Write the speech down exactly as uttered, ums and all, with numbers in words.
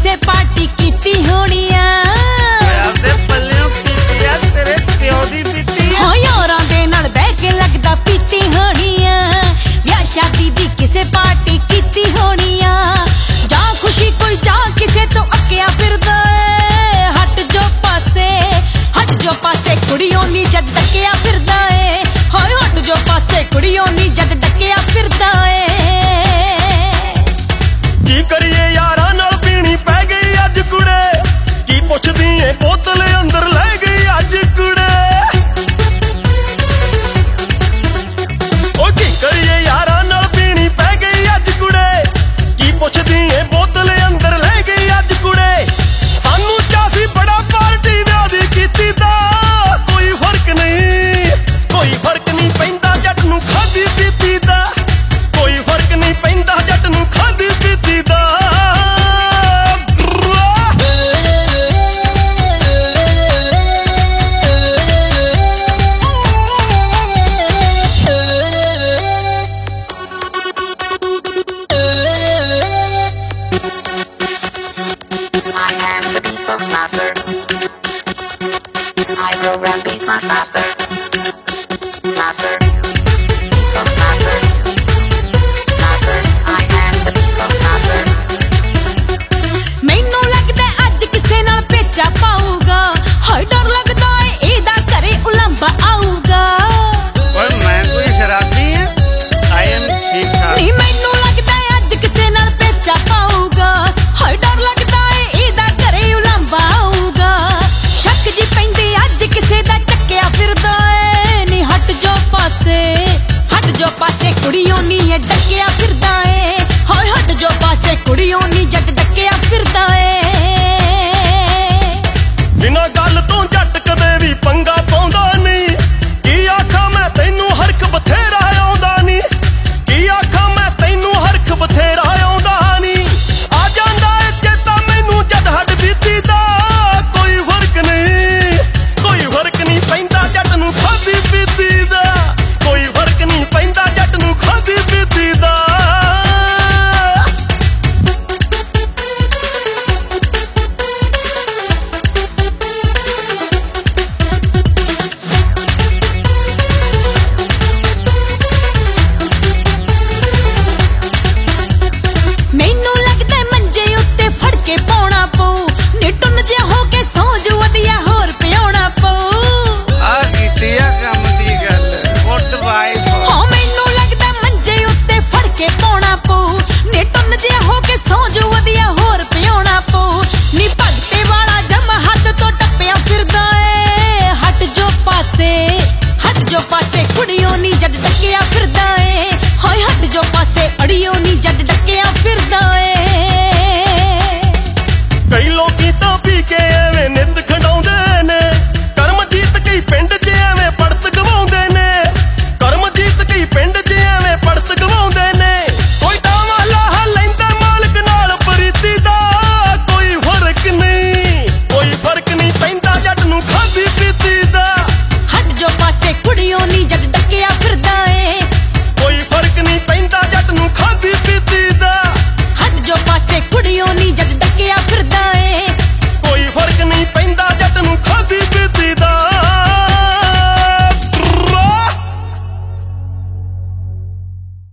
किसे पार्टी कीती होनी यारां दे नाल बह के लगदा पीती होनी ब्याह शादी दी किसे पार्टी कीती होनी जा खुशी कोई जा किसे तो अक्या फिरदा है हट जो पासे हट जो पासे कुड़ियों नी जद डकिया फिरदा है हाय हट जो पासे कुड़ियों नी जद डकिया फिरदा है की करिए यारां नाल पीनी पै गई अज कुड़े की पुछदी ए बोतल अंदर ले गई अज कुड़े ओ की करिए यारां नाल पीनी पै गई अज कुड़े की पुछदी ए बोतल अंदर ले गई अज कुड़े सानू चासी बड़ा पार्टी व्याह दी कीती दा कोई फर्क नहीं कोई फर्क नहीं पैंदा जट नू खादी पीती दा कोई फर्क नहीं पैंदा जट नू खादी पीती दा I program beats much faster, faster, beatbox master, faster. I am the beatbox master. मैनू लगदा अज किसे नाल पेचा पाऊगा हाय डर लगदा है एदा घरे उलंबा आऊगा ओए मैं कोई शराबी है आई एम ठीक ठाक नी मैनू लगदा अज किसे नाल पेचा पाऊगा हाय डर लगदा है एदा घरे उलंबा आऊगा शक जी पैंदी अज किसे दा टक्किया फिरदा है नी हट जो पासे हट जो पासे कुड़ियों नी ये डकिया फिरदा है हाय हट जो पासे कुड़ियों नी जट डकिया फिरदा है बिना गल तो जट कदे भी पंगा पाउंदा नहीं की आखा मैं तैनू हरख बथेरा आउंदा नहीं की आखा मैं तैनू हरख बथेरा आउंदा नहीं आ जांदा ए चेता मैनू जद हट बीती दा कोई फर्क नहीं कोई फर्क नहीं पैंदा जट नू खादी पीती दा कोई फर्क नहीं पैंदा जट नू खादी पीती दा मैनू लगदा मंजे उत्ते फड़ के पाउणा पऊ नी टुन जिहा हो के सौ जो वधिया होर पियाउणा पऊ आ कीती आ कम दी गल गुड वाइफ हाँ मैनू लगदा मंजे उत्ते फड़ के पाउणा पऊ नी टुन जिहा हो के सौ जो वधिया होर पियाउणा पऊ नी भगते वाला जम हद तो टप्पिया फिरदा है हट जो पासे हट जो पासे कुड़ियों नी जद डकिया फिरदा है हाय हट जो पासे अड़ियों नी जद डकिया फिरदा है कई लोकी तां पी के एवें नित खंडाउंदे ने करमजीत कई पिंड च एवें पड़त गवाउंदे ने करमजीत कई पिंड च एवें पड़त गवाउंदे ने कोई डावा लाहा लैंदा मालक नाल प्रीति दा कोई फर्क नहीं कोई फर्क नहीं पैंदा जट नू खादी पीती दा हट जो पासे कुड़ियों नी जद डकिया फिरदा है कोई फर्क नहीं पैंदा जट नू खादी पीती दा हट जो पासे कुड़ियों नी